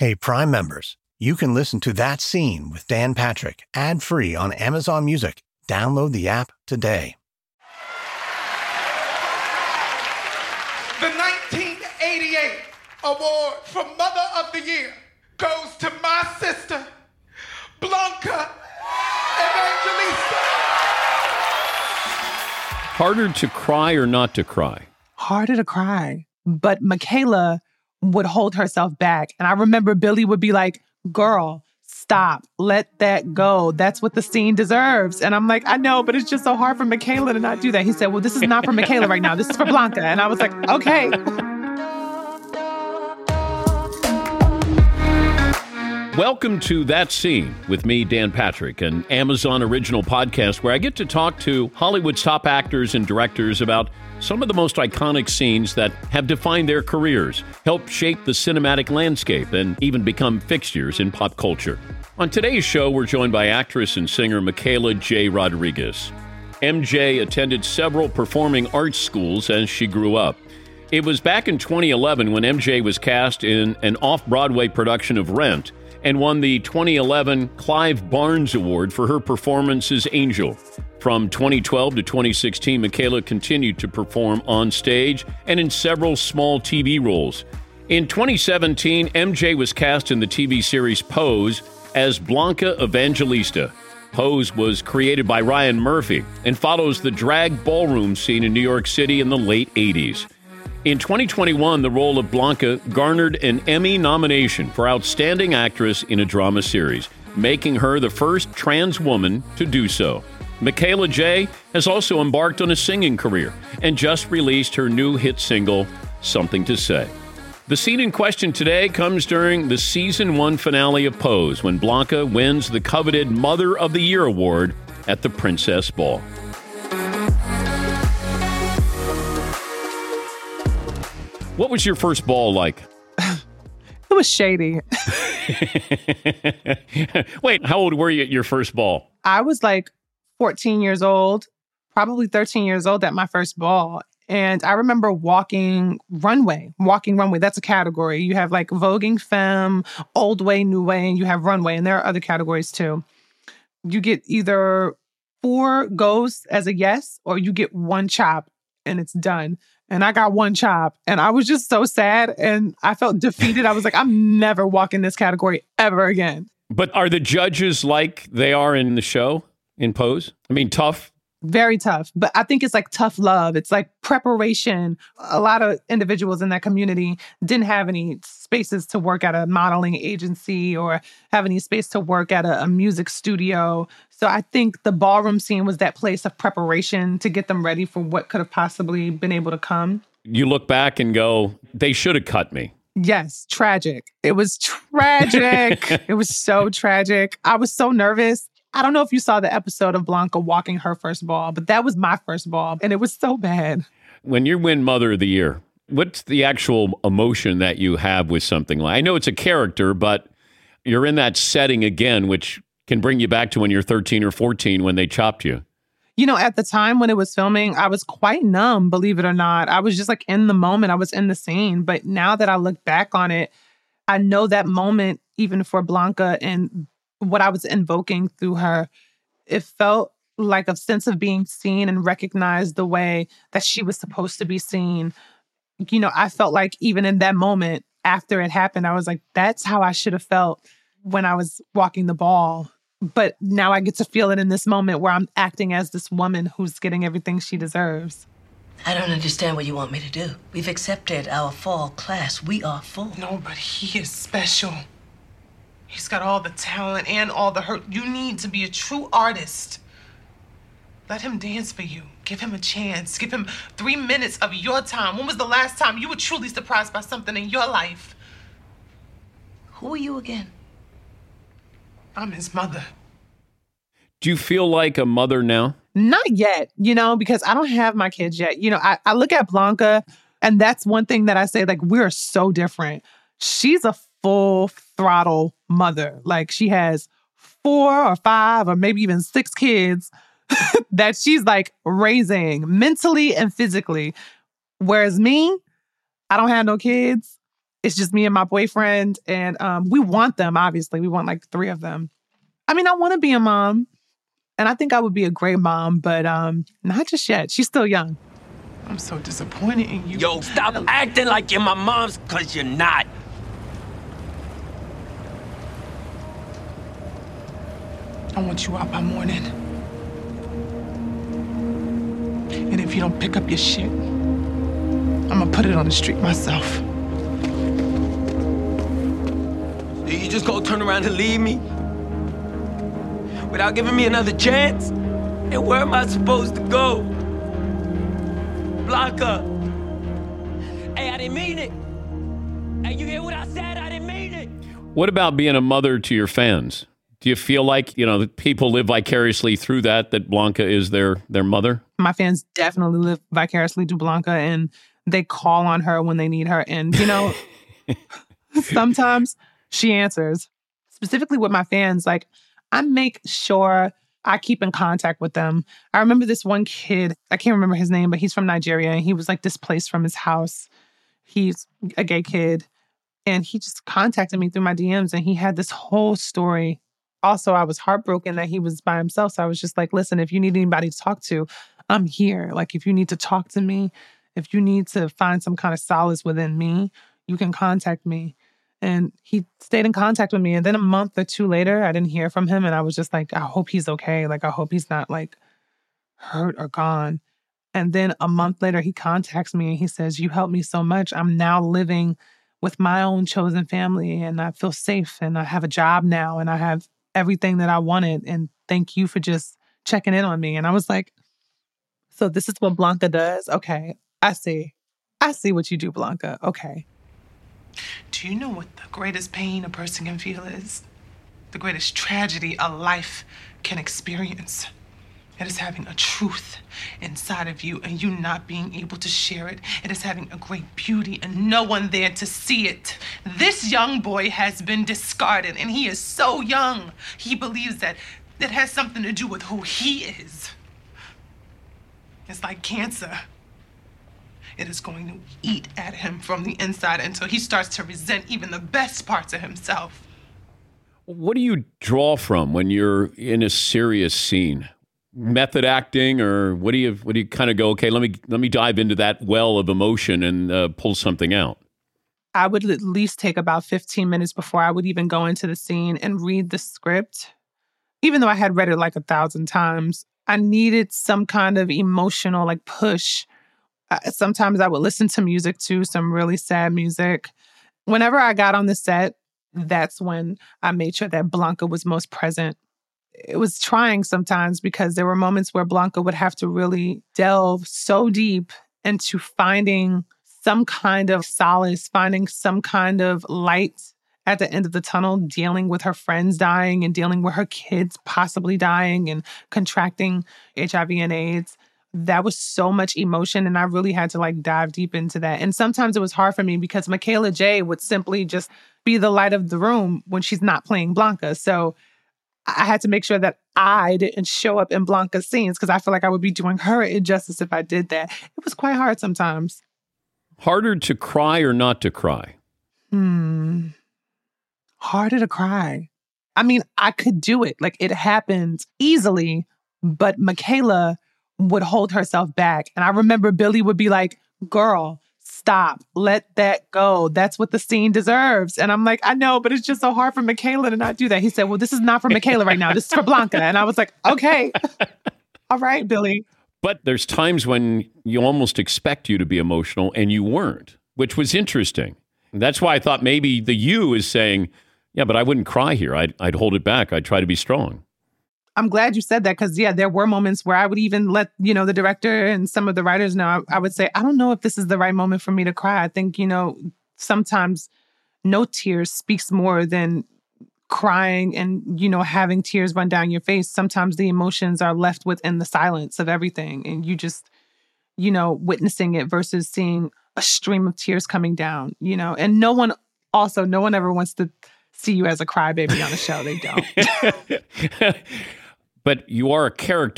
Hey, Prime members, you can listen to That Scene with Dan Patrick ad-free on Amazon Music. Download the app today. The 1988 award for Mother of the Year goes to my sister, Blanca Evangelista. Harder to cry or not to cry? Harder to cry. But Michaela would hold herself back. And I remember Billy would be like, girl, stop, let that go. That's what the scene deserves. And I'm like, I know, but it's just so hard for Michaela to not do that. He said, well, this is not for Michaela right now. This is for Blanca. And I was like, okay. Welcome to That Scene with me, Dan Patrick, an Amazon original podcast where I get to talk to Hollywood's top actors and directors about some of the most iconic scenes that have defined their careers, helped shape the cinematic landscape, and even become fixtures in pop culture. On today's show, we're joined by actress and singer Michaela J. Rodriguez. MJ attended several performing arts schools as she grew up. It was back in 2011 when MJ was cast in an off-Broadway production of Rent and won the 2011 Clive Barnes Award for her performance as Angel. From 2012 to 2016, Michaela continued to perform on stage and in several small TV roles. In 2017, MJ was cast in the TV series Pose as Blanca Evangelista. Pose was created by Ryan Murphy and follows the drag ballroom scene in New York City in the late 80s. In 2021, the role of Blanca garnered an Emmy nomination for Outstanding Actress in a Drama Series, making her the first trans woman to do so. Michaela J. has also embarked on a singing career and just released her new hit single, Something to Say. The scene in question today comes during the Season 1 finale of Pose, when Blanca wins the coveted Mother of the Year award at the Princess Ball. What was your first ball like? It was shady. Wait, how old were you at your first ball? I was like 14 years old, probably 13 years old at my first ball. And I remember walking runway. That's a category. You have like voguing femme, old way, new way, and you have runway. And there are other categories too. You get either 4 goes as a yes, or you get 1 chop and it's done. And I got 1 chop and I was just so sad and I felt defeated. I was like, I'm never walking this category ever again. But are the judges like they are in the show, in Pose? I mean, tough? Very tough. But I think it's like tough love. It's like preparation. A lot of individuals in that community didn't have any spaces to work at a modeling agency or have any space to work at a music studio. So I think the ballroom scene was that place of preparation to get them ready for what could have possibly been able to come. You look back and go, they should have cut me. Yes, tragic. It was tragic. It was so tragic. I was so nervous. I don't know if you saw the episode of Blanca walking her first ball, but that was my first ball, and it was so bad. When you win Mother of the Year, what's the actual emotion that you have with something like? I know it's a character, but you're in that setting again, which can bring you back to when you're 13 or 14 when they chopped you. You know, at the time when it was filming, I was quite numb, believe it or not. I was just like in the moment. I was in the scene. But now that I look back on it, I know that moment, even for Blanca and what I was invoking through her, it felt like a sense of being seen and recognized the way that she was supposed to be seen. You know, I felt like even in that moment after it happened, I was like, that's how I should have felt when I was walking the ball. But now I get to feel it in this moment where I'm acting as this woman who's getting everything she deserves. I don't understand what you want me to do. We've accepted our fall class. We are full. No, but he is special. He's got all the talent and all the hurt. You need to be a true artist. Let him dance for you. Give him a chance. Give him 3 minutes of your time. When was the last time you were truly surprised by something in your life? Who are you again? I'm his mother. Do you feel like a mother now? Not yet, you know, because I don't have my kids yet. You know, I look at Blanca, and that's one thing that I say, like, we're so different. She's a full throttle mother. Like, she has 4 or 5 or maybe even 6 kids that she's like raising mentally and physically. Whereas me, I don't have no kids. It's just me and my boyfriend. And we want them, obviously. We want like 3 of them. I mean, I want to be a mom. And I think I would be a great mom, but not just yet. She's still young. I'm so disappointed in you. Yo, stop acting like you're my mom's, because you're not. I want you out by morning. And if you don't pick up your shit, I'm gonna put it on the street myself. You just gonna turn around and leave me? Without giving me another chance? And where am I supposed to go? Blanca! Hey, I didn't mean it! Hey, you hear what I said? I didn't mean it! What about being a mother to your fans? Do you feel like, that people live vicariously through that Blanca is their mother? My fans definitely live vicariously through Blanca, and they call on her when they need her. And, sometimes she answers. Specifically with my fans, like, I make sure I keep in contact with them. I remember this one kid, I can't remember his name, but he's from Nigeria, and he was, like, displaced from his house. He's a gay kid, and he just contacted me through my DMs, and he had this whole story. Also, I was heartbroken that he was by himself. So I was just like, listen, if you need anybody to talk to, I'm here. Like, if you need to talk to me, if you need to find some kind of solace within me, you can contact me. And he stayed in contact with me. And then a month or 2 later, I didn't hear from him. And I was just like, I hope he's okay. Like, I hope he's not like hurt or gone. And then a month later, he contacts me and he says, you helped me so much. I'm now living with my own chosen family and I feel safe and I have a job now and I have everything that I wanted. And thank you for just checking in on me. And I was like, so this is what Blanca does? Okay, I see. I see what you do, Blanca. Okay. Do you know what the greatest pain a person can feel is? The greatest tragedy a life can experience. It is having a truth inside of you and you not being able to share it. It is having a great beauty and no one there to see it. This young boy has been discarded and he is so young. He believes that it has something to do with who he is. It's like cancer. It is going to eat at him from the inside until he starts to resent even the best parts of himself. What do you draw from when you're in a serious scene? Method acting, or what do you kind of go, okay, let me dive into that well of emotion and pull something out? I would at least take about 15 minutes before I would even go into the scene and read the script. Even though I had read it like 1,000 times, I needed some kind of emotional like push. Sometimes I would listen to music too, some really sad music. Whenever I got on the set, that's when I made sure that Blanca was most present. It was trying sometimes because there were moments where Blanca would have to really delve so deep into finding some kind of solace, finding some kind of light at the end of the tunnel, dealing with her friends dying and dealing with her kids possibly dying and contracting HIV and AIDS. That was so much emotion and I really had to like dive deep into that. And sometimes it was hard for me because Michaela J would simply just be the light of the room when she's not playing Blanca. So I had to make sure that I didn't show up in Blanca's scenes because I feel like I would be doing her injustice if I did that. It was quite hard sometimes. Harder to cry or not to cry? Harder to cry. I mean, I could do it. Like, it happened easily, but Michaela would hold herself back. And I remember Billy would be like, girl, stop, let that go. That's what the scene deserves. And I'm like, I know, but it's just so hard for Michaela to not do that. He said, well, this is not for Michaela right now. This is for Blanca. And I was like, okay, all right, Billy. But there's times when you almost expect you to be emotional and you weren't, which was interesting. That's why I thought maybe the you is saying, yeah, but I wouldn't cry here. I'd hold it back. I'd try to be strong. I'm glad you said that because, yeah, there were moments where I would even let, the director and some of the writers know. I would say, I don't know if this is the right moment for me to cry. I think, sometimes no tears speaks more than crying and, having tears run down your face. Sometimes the emotions are left within the silence of everything. And you just, witnessing it versus seeing a stream of tears coming down, And no one ever wants to see you as a crybaby on a show. They don't. But you are a character.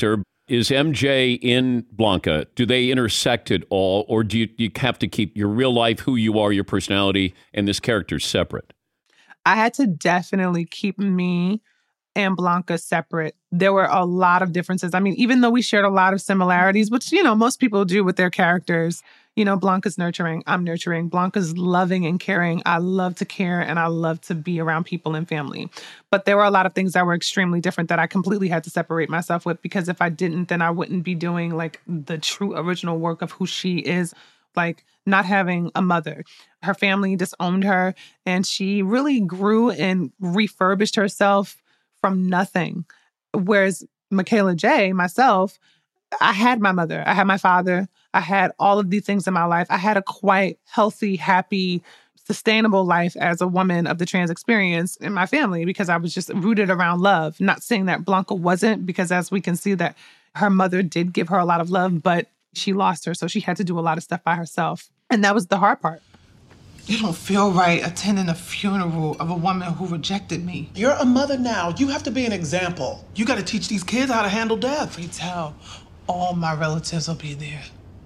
Is MJ in Blanca, do they intersect at all, or do you have to keep your real life, who you are, your personality, and this character separate? I had to definitely keep me and Blanca separate. There were a lot of differences. I mean, even though we shared a lot of similarities, which, most people do with their characters, Blanca's nurturing, I'm nurturing. Blanca's loving and caring. I love to care and I love to be around people and family. But there were a lot of things that were extremely different that I completely had to separate myself with, because if I didn't, then I wouldn't be doing like the true original work of who she is, like not having a mother. Her family disowned her and she really grew and refurbished herself from nothing. Whereas Michaela J, myself, I had my mother, I had my father, I had all of these things in my life. I had a quite healthy, happy, sustainable life as a woman of the trans experience in my family because I was just rooted around love. Not saying that Blanca wasn't, because as we can see that her mother did give her a lot of love, but she lost her, so she had to do a lot of stuff by herself. And that was the hard part. You don't feel right attending a funeral of a woman who rejected me. You're a mother now. You have to be an example. You got to teach these kids how to handle death. You tell all my relatives will be there.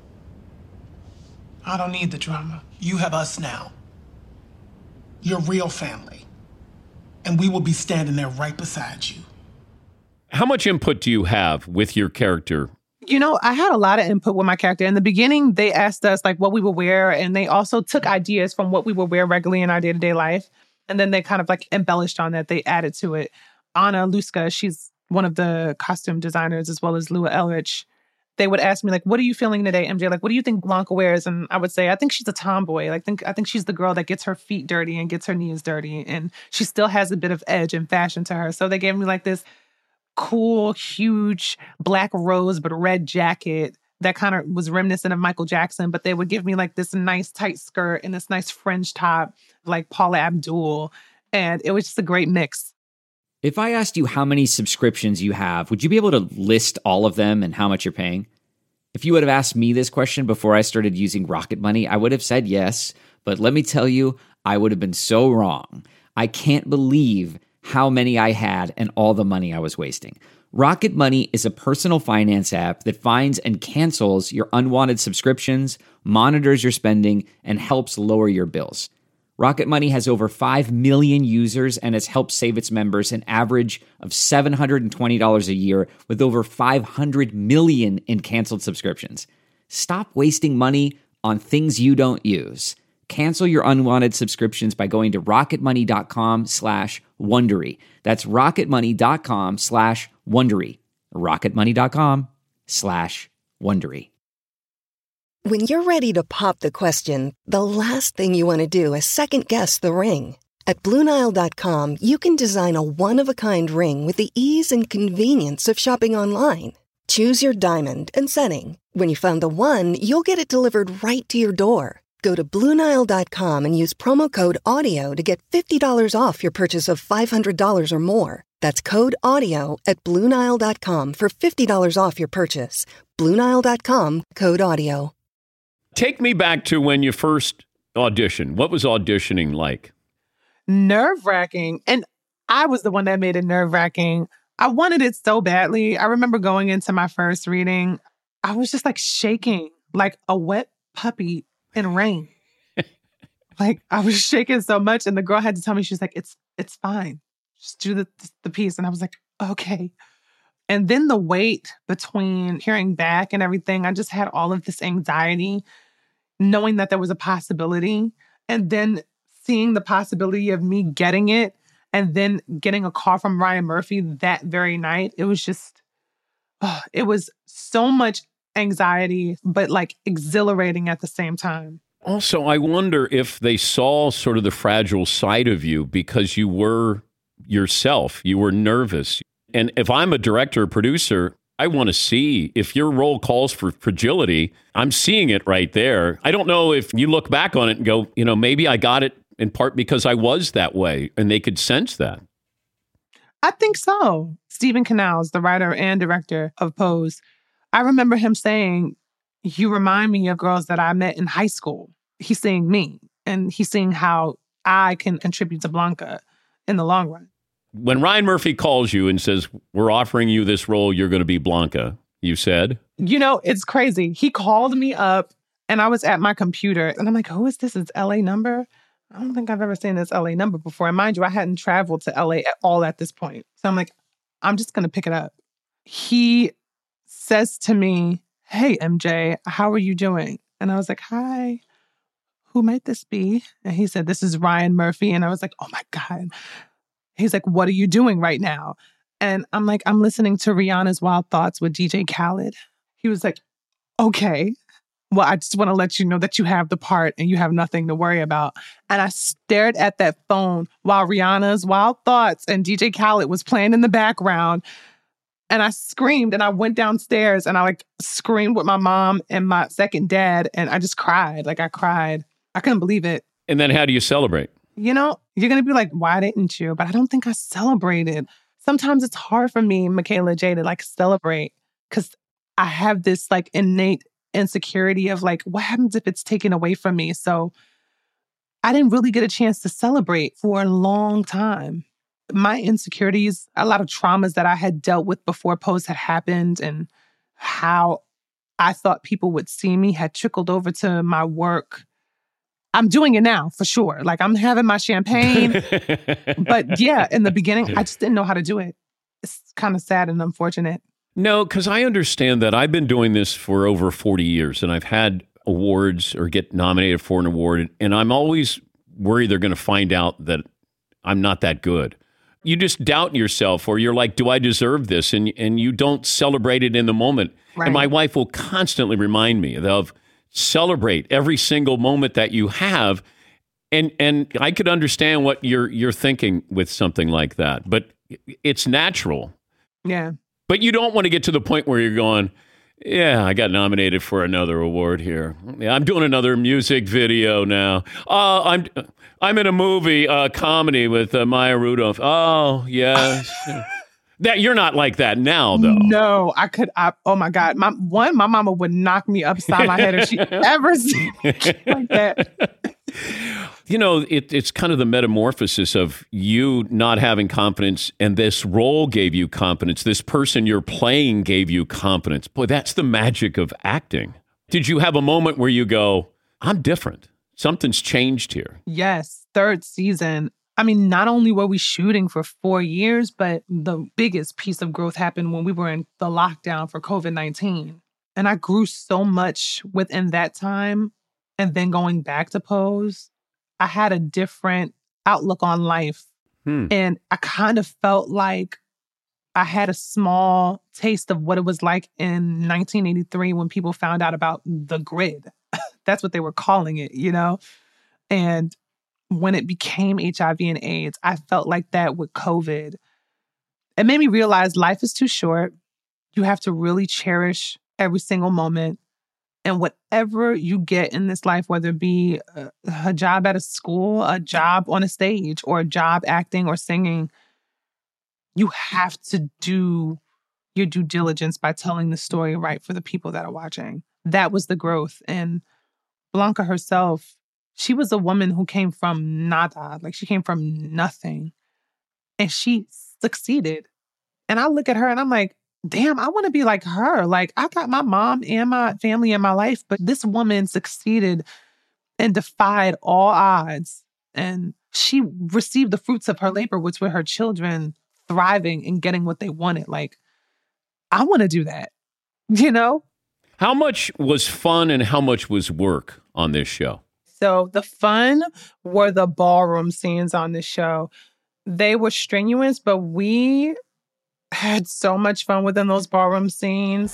I don't need the drama. You have us now. Your real family. And we will be standing there right beside you. How much input do you have with your character? I had a lot of input with my character. In the beginning, they asked us like what we would wear, and they also took ideas from what we would wear regularly in our day-to-day life. And then they kind of like embellished on that. They added to it. Anna Luska, she's one of the costume designers, as well as Lua Elrich. They would ask me like, what are you feeling today, MJ? Like, what do you think Blanca wears? And I would say, I think she's a tomboy. I think she's the girl that gets her feet dirty and gets her knees dirty. And she still has a bit of edge and fashion to her. So they gave me like this cool, huge black rose but red jacket that kind of was reminiscent of Michael Jackson, but they would give me like this nice tight skirt and this nice fringe top like Paula Abdul, and it was just a great mix. If I asked you how many subscriptions you have, would you be able to list all of them and how much you're paying? If you would have asked me this question before I started using Rocket Money, I would have said yes, but let me tell you, I would have been so wrong. I can't believe how many I had and all the money I was wasting. Rocket Money is a personal finance app that finds and cancels your unwanted subscriptions, monitors your spending, and helps lower your bills. Rocket Money has over 5 million users and has helped save its members an average of $720 a year with over 500 million in canceled subscriptions. Stop wasting money on things you don't use. Cancel your unwanted subscriptions by going to rocketmoney.com/Wondery. That's rocketmoney.com/Wondery. rocketmoney.com/Wondery. When you're ready to pop the question, the last thing you want to do is second-guess the ring. At BlueNile.com, you can design a one-of-a-kind ring with the ease and convenience of shopping online. Choose your diamond and setting. When you find the one, you'll get it delivered right to your door. Go to BlueNile.com and use promo code AUDIO to get $50 off your purchase of $500 or more. That's code AUDIO at BlueNile.com for $50 off your purchase. BlueNile.com, code AUDIO. Take me back to when you first auditioned. What was auditioning like? Nerve-wracking. And I was the one that made it nerve-wracking. I wanted it so badly. I remember going into my first reading, I was just like shaking like a wet puppy in rain. Like I was shaking so much, and the girl had to tell me, she's like, it's fine. Just do the piece. And I was like, okay. And then the wait between hearing back and everything, I just had all of this anxiety, knowing that there was a possibility, and then seeing the possibility of me getting it, and then getting a call from Ryan Murphy that very night. It was just, it was so much anxiety, but like exhilarating at the same time. Also, I wonder if they saw sort of the fragile side of you because you were yourself. You were nervous. And if I'm a director or producer, I want to see if your role calls for fragility. I'm seeing it right there. I don't know if you look back on it and go, maybe I got it in part because I was that way, and they could sense that. I think so. Stephen Canals, the writer and director of Pose, I remember him saying, you remind me of girls that I met in high school. He's seeing me, and he's seeing how I can contribute to Blanca in the long run. When Ryan Murphy calls you and says, we're offering you this role, you're going to be Blanca, you said? You know, it's crazy. He called me up and I was at my computer and I'm like, who is this? It's LA number? I don't think I've ever seen this LA number before. And mind you, I hadn't traveled to LA at all at this point. So I'm like, I'm just going to pick it up. He says to me, hey, MJ, how are you doing? And I was like, hi, who might this be? And he said, this is Ryan Murphy. And I was like, oh my God. He's like, what are you doing right now? And I'm like, I'm listening to Rihanna's Wild Thoughts with DJ Khaled. He was like, okay. Well, I just want to let you know that you have the part and you have nothing to worry about. And I stared at that phone while Rihanna's Wild Thoughts and DJ Khaled was playing in the background. And I screamed and I went downstairs and I screamed with my mom and my second dad. And I just cried. I cried. I couldn't believe it. And then how do you celebrate? You know, you're going to be like, why didn't you? But I don't think I celebrated. Sometimes it's hard for me, Michaela J, to celebrate because I have this innate insecurity of what happens if it's taken away from me? So I didn't really get a chance to celebrate for a long time. My insecurities, a lot of traumas that I had dealt with before Pose had happened and how I thought people would see me had trickled over to my work. I'm doing it now for sure. I'm having my champagne. But yeah, in the beginning, I just didn't know how to do it. It's kind of sad and unfortunate. No, because I understand that I've been doing this for over 40 years and I've had awards or get nominated for an award. And I'm always worried they're going to find out that I'm not that good. You just doubt yourself or you're like, do I deserve this? And you don't celebrate it in the moment. Right. And my wife will constantly remind me of celebrate every single moment that you have. And I could understand what you're thinking with something like that, but it's natural. Yeah. But you don't want to get to the point where you're going, yeah, I got nominated for another award here. Yeah, I'm doing another music video now. I'm in a movie, comedy with Maya Rudolph. Oh, yes. That you're not like that now, though. No, oh my God. My mama would knock me upside my head if she ever seen it like that. You know, it's kind of the metamorphosis of you not having confidence and this role gave you confidence. This person you're playing gave you confidence. Boy, that's the magic of acting. Did you have a moment where you go, I'm different? Something's changed here. Yes. Third season. I mean, not only were we shooting for 4 years, but the biggest piece of growth happened when we were in the lockdown for COVID-19. And I grew so much within that time. And then going back to Pose, I had a different outlook on life. And I kind of felt like I had a small taste of what it was like in 1983 when people found out about the grid. That's what they were calling it, you know? And when it became HIV and AIDS, I felt like that with COVID. It made me realize life is too short. You have to really cherish every single moment. And whatever you get in this life, whether it be a job at a school, a job on a stage, or a job acting or singing, you have to do your due diligence by telling the story right for the people that are watching. That was the growth. And Blanca herself, she was a woman who came from nada. She came from nothing. And she succeeded. And I look at her and I'm like, damn, I want to be like her. I got my mom and my family in my life, but this woman succeeded and defied all odds. And she received the fruits of her labor, which were her children thriving and getting what they wanted. I want to do that, you know? How much was fun and how much was work on this show? So the fun were the ballroom scenes on this show. They were strenuous, but we had so much fun within those ballroom scenes.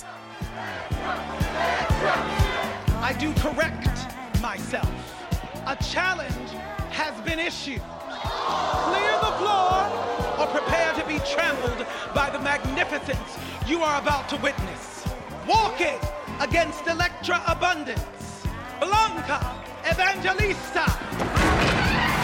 I do correct myself. A challenge has been issued. Clear the floor or prepare to be trampled by the magnificence you are about to witness. Walking against Electra Abundance, Blanca Evangelista.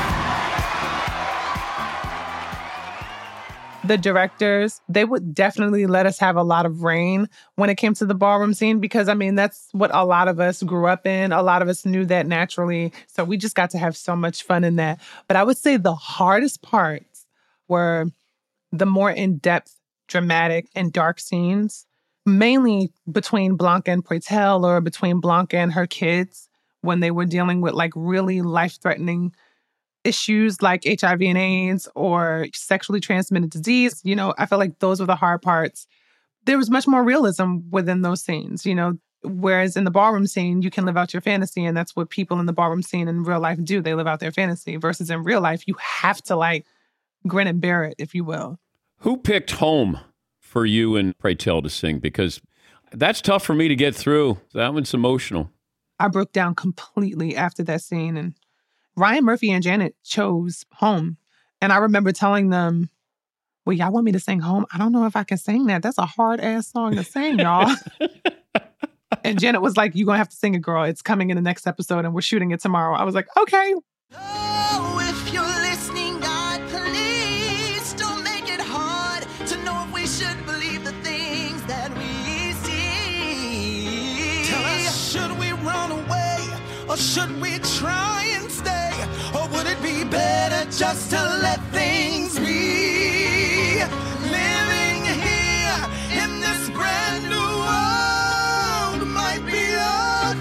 The directors, they would definitely let us have a lot of reign when it came to the ballroom scene because, that's what a lot of us grew up in. A lot of us knew that naturally. So we just got to have so much fun in that. But I would say the hardest parts were the more in-depth, dramatic, and dark scenes mainly between Blanca and Pretel, or between Blanca and her kids, when they were dealing with like really life-threatening issues like HIV and AIDS or sexually transmitted disease. You know, I felt like those were the hard parts. There was much more realism within those scenes, you know, whereas in the ballroom scene, you can live out your fantasy, and that's what people in the ballroom scene in real life do. They live out their fantasy, versus in real life, you have to like grin and bear it, if you will. Who picked Home for you and Pretel to sing? Because that's tough for me to get through. That one's emotional. I broke down completely after that scene, and Ryan Murphy and Janet chose Home. And I remember telling them, well, y'all want me to sing Home? I don't know if I can sing that. That's a hard-ass song to sing, y'all. And Janet was like, you're going to have to sing it, girl. It's coming in the next episode, and we're shooting it tomorrow. I was like, okay. Oh, if you're listening, God, please don't make it hard to know if we should believe the things that we see. Tell us, should we run away, or should we try and stay? Or would it be better just to let things be? Living here in this brand new world might be a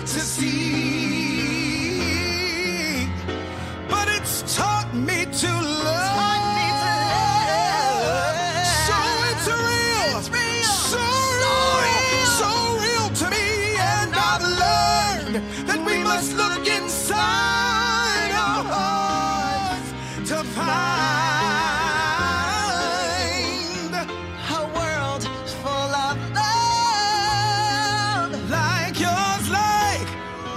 fantasy, but it's taught me to love. So it's real, so real to me, and I've learned that we must look inside our hearts to find A world full of love, like yours, like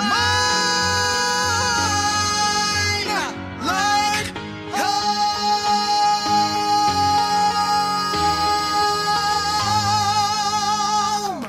mine, like home.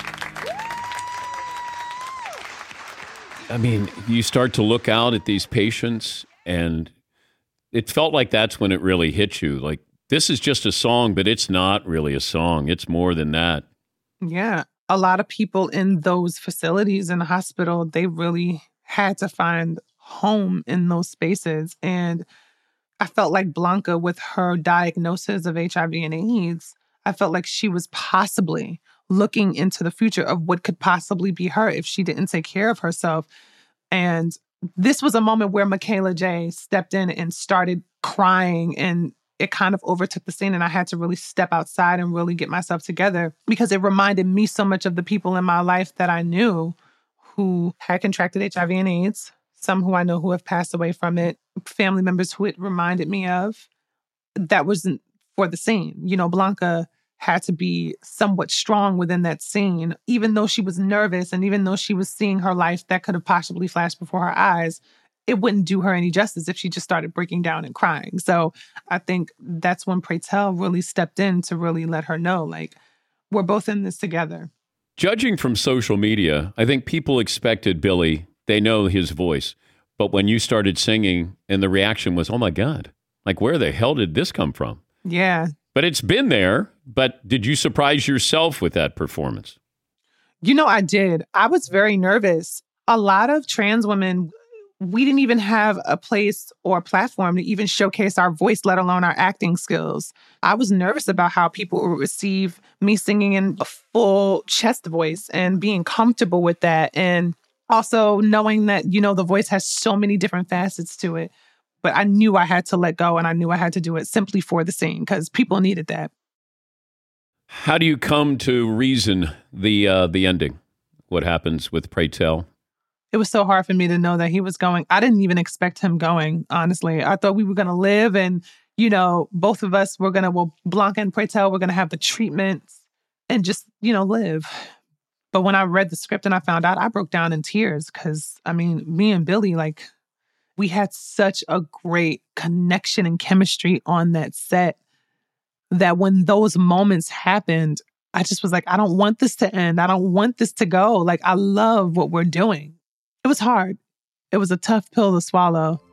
I mean, you start to look out at these patients, and it felt like that's when it really hit you. Like, this is just a song, but it's not really a song. It's more than that. Yeah. A lot of people in those facilities in the hospital, they really had to find home in those spaces. And I felt like Blanca, with her diagnosis of HIV and AIDS, I felt like she was possibly looking into the future of what could possibly be her if she didn't take care of herself. And this was a moment where Michaela J stepped in and started crying, and it kind of overtook the scene, and I had to really step outside and really get myself together, because it reminded me so much of the people in my life that I knew who had contracted HIV and AIDS, some who I know who have passed away from it, family members who it reminded me of. That wasn't for the scene. You know, Blanca had to be somewhat strong within that scene, even though she was nervous and even though she was seeing her life that could have possibly flashed before her eyes. It wouldn't do her any justice if she just started breaking down and crying. So I think that's when Pretel really stepped in to really let her know, like, we're both in this together. Judging from social media, I think people expected Billy. They know his voice. But when you started singing and the reaction was, oh my God, like, where the hell did this come from? Yeah. But it's been there. But did you surprise yourself with that performance? You know, I did. I was very nervous. A lot of trans women, we didn't even have a place or a platform to even showcase our voice, let alone our acting skills. I was nervous about how people would receive me singing in a full chest voice and being comfortable with that. And also knowing that, you know, the voice has so many different facets to it. But I knew I had to let go, and I knew I had to do it simply for the scene because people needed that. How do you come to reason the ending? What happens with Pretel? It was so hard for me to know that he was going. I didn't even expect him going, honestly. I thought we were going to live, and, you know, both of us were going to, well, Blanca and Pretel were going to have the treatments and just, you know, live. But when I read the script and I found out, I broke down in tears because, I mean, me and Billy, like, we had such a great connection and chemistry on that set that when those moments happened, I just was like, I don't want this to end. I don't want this to go. Like, I love what we're doing. It was hard. It was a tough pill to swallow.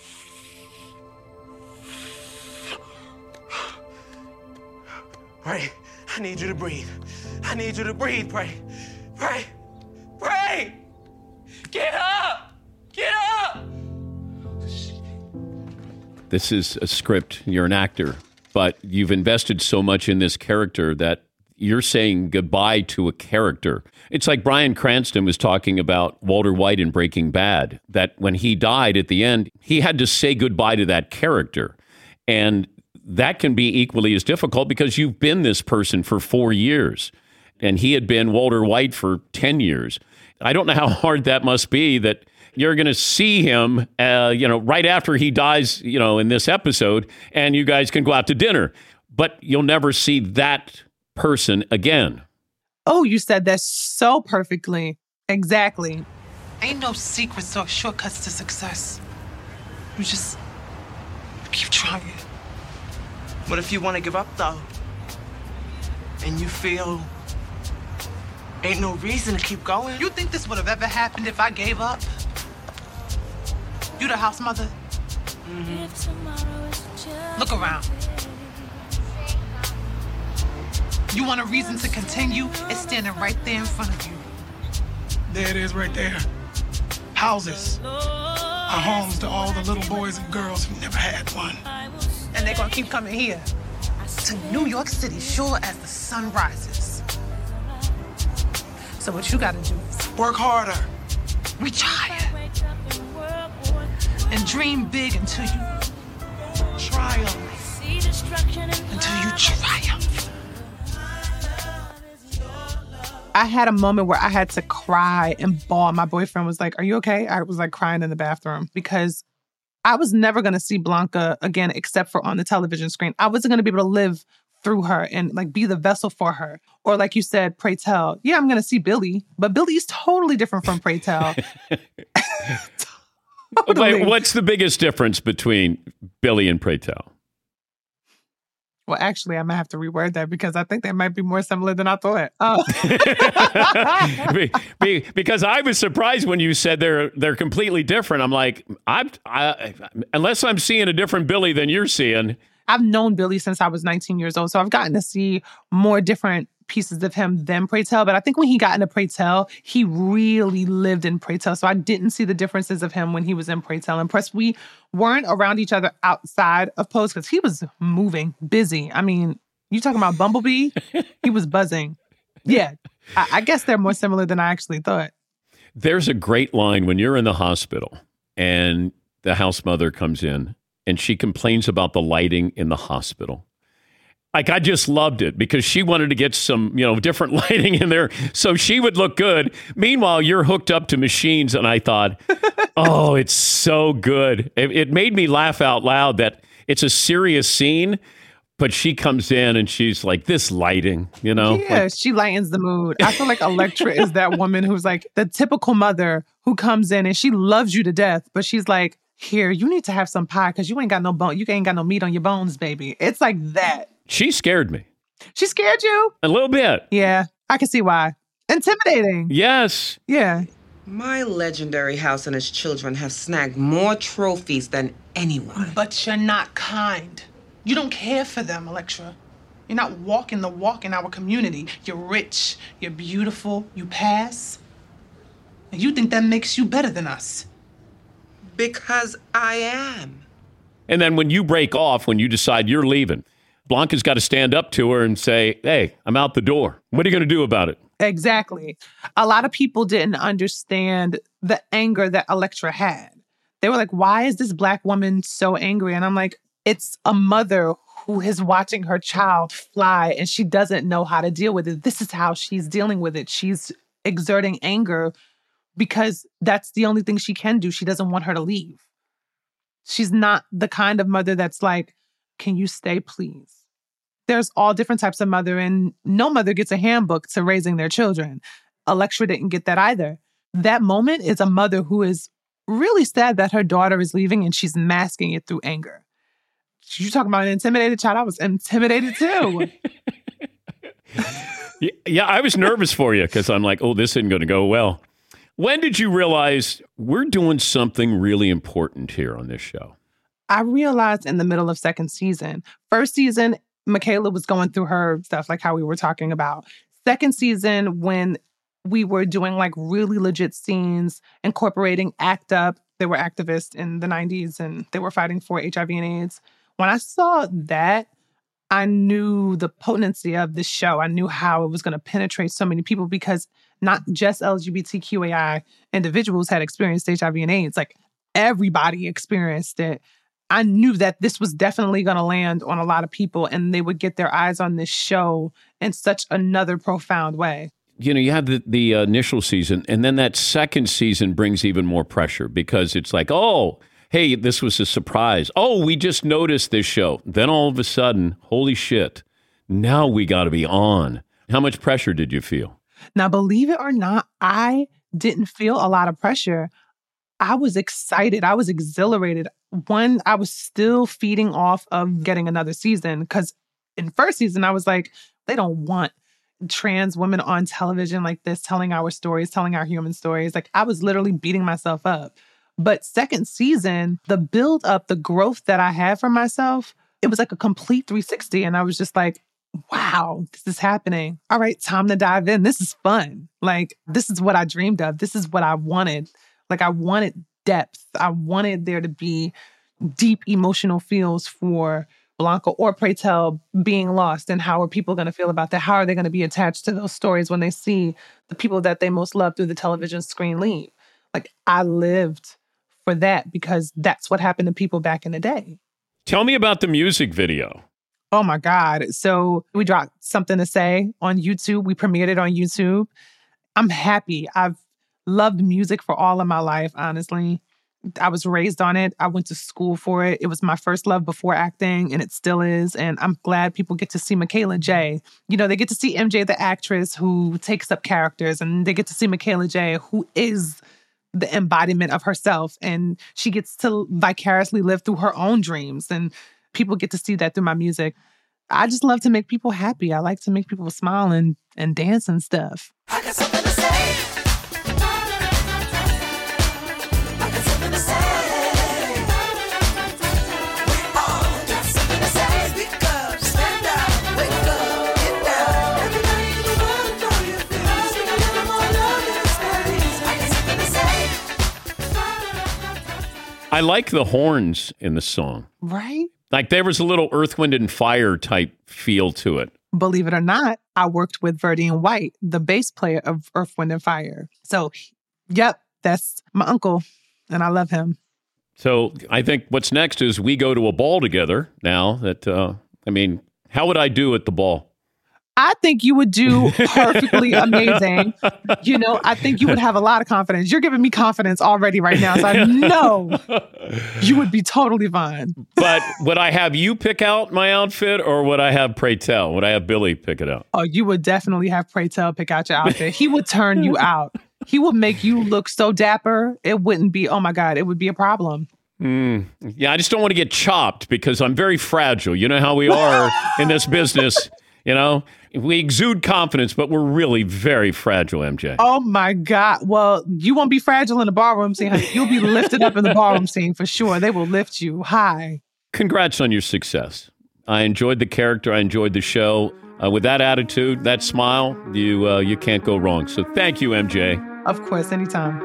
Pray. I need you to breathe. I need you to breathe. Pray. Pray. Pray. Get up. Get up. This is a script. You're an actor, but you've invested so much in this character that you're saying goodbye to a character. It's like Bryan Cranston was talking about Walter White in Breaking Bad, that when he died at the end, he had to say goodbye to that character. And that can be equally as difficult because you've been this person for 4 years and he had been Walter White for 10 years. I don't know how hard that must be, that you're going to see him, right after he dies, in this episode, and you guys can go out to dinner, but you'll never see that person again. Oh, you said that so perfectly. Exactly. Ain't no secrets or shortcuts to success. You just keep trying. What if you want to give up, though? And you feel ain't no reason to keep going? You think this would have ever happened if I gave up? You the house mother? Mm-hmm. Look around. You want a reason to continue? It's standing right there in front of you. There it is right there. Houses. Our homes to all the little boys and girls who never had one. And they're gonna keep coming here. To New York City, sure as the sun rises. So what you gotta do is work harder. Retire. And dream big until you triumph. Until you triumph. I had a moment where I had to cry and bawl. My boyfriend was like, "Are you okay?" I was like crying in the bathroom because I was never going to see Blanca again except for on the television screen. I wasn't going to be able to live through her and like be the vessel for her. Or like you said, Pray Tell. Yeah, I'm going to see Billy, but Billy's totally different from Pray Tell. Totally. What's the biggest difference between Billy and Pray Tell? Well, actually, I might have to reword that because I think they might be more similar than I thought. Because I was surprised when you said they're completely different. I'm like, unless I'm seeing a different Billy than you're seeing. I've known Billy since I was 19 years old, so I've gotten to see more different pieces of him than Pray Tell. But I think when he got into Pray Tell, he really lived in Pray Tell. So I didn't see the differences of him when he was in Pray Tell. And plus, we weren't around each other outside of Pose because he was moving, busy. I mean, you talking about Bumblebee? He was buzzing. Yeah, I guess they're more similar than I actually thought. There's a great line when you're in the hospital and the house mother comes in and she complains about the lighting in the hospital. Like, I just loved it because she wanted to get some, different lighting in there so she would look good. Meanwhile, you're hooked up to machines. And I thought, oh, it's so good. It made me laugh out loud that it's a serious scene, but she comes in and she's like, this lighting, Yeah, she lightens the mood. I feel like Elektra is that woman who's like the typical mother who comes in and she loves you to death, but she's like, here, you need to have some pie because you ain't got no bone. You ain't got no meat on your bones, baby. It's like that. She scared me. She scared you? A little bit. Yeah, I can see why. Intimidating. Yes. Yeah. My legendary house and its children have snagged more trophies than anyone. But you're not kind. You don't care for them, Elektra. You're not walking the walk in our community. You're rich, you're beautiful, you pass. And you think that makes you better than us. Because I am. And then when you break off, when you decide you're leaving, Blanca's got to stand up to her and say, hey, I'm out the door. What are you going to do about it? Exactly. A lot of people didn't understand the anger that Elektra had. They were like, why is this Black woman so angry? And I'm like, it's a mother who is watching her child fly and she doesn't know how to deal with it. This is how she's dealing with it. She's exerting anger because that's the only thing she can do. She doesn't want her to leave. She's not the kind of mother that's like, can you stay, please? There's all different types of mother, and no mother gets a handbook to raising their children. Elektra didn't get that either. That moment is a mother who is really sad that her daughter is leaving, and she's masking it through anger. You talking about an intimidated child? I was intimidated too. Yeah, I was nervous for you because I'm like, oh, this isn't going to go well. When did you realize we're doing something really important here on this show? I realized in the middle of second season. First season, Michaela was going through her stuff, like how we were talking about. Second season, when we were doing like really legit scenes, incorporating ACT UP. They were activists in the 90s and they were fighting for HIV and AIDS. When I saw that, I knew the potency of this show. I knew how it was going to penetrate so many people because not just LGBTQAI individuals had experienced HIV and AIDS. Like, everybody experienced it. I knew that this was definitely going to land on a lot of people and they would get their eyes on this show in such another profound way. You know, you had the initial season, and then that second season brings even more pressure because it's like, oh, hey, this was a surprise. Oh, we just noticed this show. Then all of a sudden, holy shit, now we got to be on. How much pressure did you feel? Now, believe it or not, I didn't feel a lot of pressure. I was excited. I was exhilarated. One, I was still feeding off of getting another season because in first season, I was like, they don't want trans women on television like this, telling our stories, telling our human stories. Like, I was literally beating myself up. But second season, the build up, the growth that I had for myself, it was like a complete 360. And I was just like, wow, this is happening. All right, time to dive in. This is fun. Like, this is what I dreamed of. This is what I wanted. Like, I wanted depth. I wanted there to be deep emotional feels for Blanca or Pray Tell being lost. And how are people going to feel about that? How are they going to be attached to those stories when they see the people that they most love through the television screen leave? Like, I lived for that because that's what happened to people back in the day. Tell me about the music video. Oh my God. So we dropped Something to Say on YouTube. We premiered it on YouTube. I'm happy. I've loved music for all of my life, honestly. I was raised on it. I went to school for it. It was my first love before acting, and it still is. And I'm glad people get to see Michaela J. You know, they get to see MJ, the actress who takes up characters, and they get to see Michaela J, who is the embodiment of herself. And she gets to vicariously live through her own dreams. And people get to see that through my music. I just love to make people happy. I like to make people smile and dance and stuff. I got something to say. I got something to say. We all got something to say. Speak up, stand up, wake up, get down. Everybody in the world know you feel. Speak a little more love in this place. I got something to say. I like the horns in the song. Right? Like, there was a little Earth, Wind, and Fire type feel to it. Believe it or not, I worked with Verdian White, the bass player of Earth, Wind, and Fire. So, yep, that's my uncle, and I love him. So I think what's next is we go to a ball together now that, how would I do at the ball? I think you would do perfectly amazing. You know, I think you would have a lot of confidence. You're giving me confidence already right now. So I know you would be totally fine. But would I have you pick out my outfit or would I have Pray Tell? Would I have Billy pick it out? Oh, you would definitely have Pray Tell pick out your outfit. He would turn you out. He would make you look so dapper. It wouldn't be, oh my God, it would be a problem. Yeah, I just don't want to get chopped because I'm very fragile. You know how we are in this business. You know, we exude confidence, but we're really very fragile, MJ. Oh, my God. Well, you won't be fragile in the ballroom scene, honey. You'll be lifted up in the ballroom scene for sure. They will lift you high. Congrats on your success. I enjoyed the character. I enjoyed the show. With that attitude, that smile, you can't go wrong. So thank you, MJ. Of course, anytime.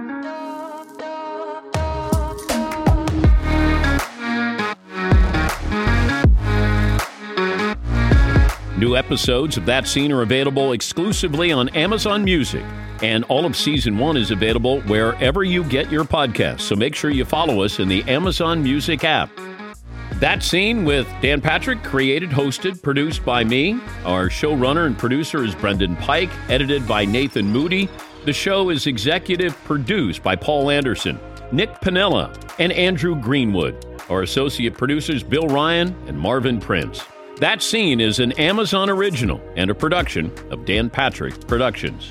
New episodes of That Scene are available exclusively on Amazon Music, and all of Season 1 is available wherever you get your podcasts, so make sure you follow us in the Amazon Music app. That Scene with Dan Patrick, created, hosted, produced by me. Our showrunner and producer is Brendan Pike, edited by Nathan Moody. The show is executive produced by Paul Anderson, Nick Piniella, and Andrew Greenwood. Our associate producers, Bill Ryan and Marvin Prince. That Scene is an Amazon original and a production of Dan Patrick Productions.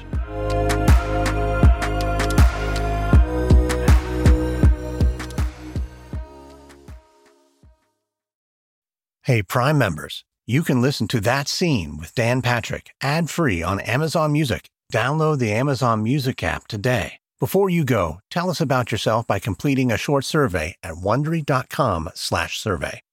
Hey, Prime members, you can listen to That Scene with Dan Patrick ad-free on Amazon Music. Download the Amazon Music app today. Before you go, tell us about yourself by completing a short survey at Wondery.com/survey.